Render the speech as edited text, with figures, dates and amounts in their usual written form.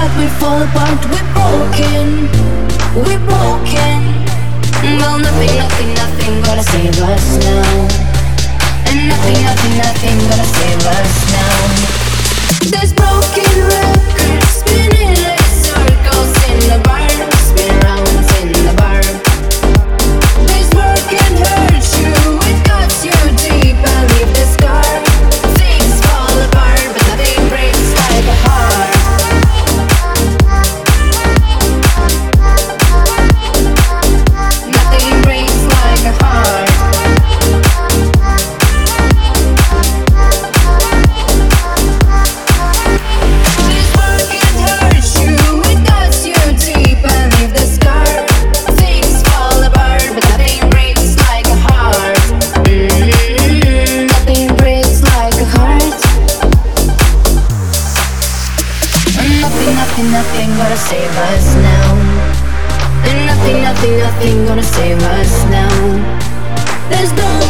we fall apart. We're broken, we're broken. Well, nothing gonna save us now. And nothing gonna save us now. There's broken records spinning like circles in the bar, spin rounds in the bar. This work can hurt you, it cuts you deep and leave the scar. Things fall apart, but nothing breaks like a heart. Nothing breaks like a heart. This work can hurt you, it cuts you deep and leave the scar. Things fall apart, but nothing breaks like a heart. Nothing breaks like a heart. Nothing gonna save us now. And nothing gonna save us now. There's no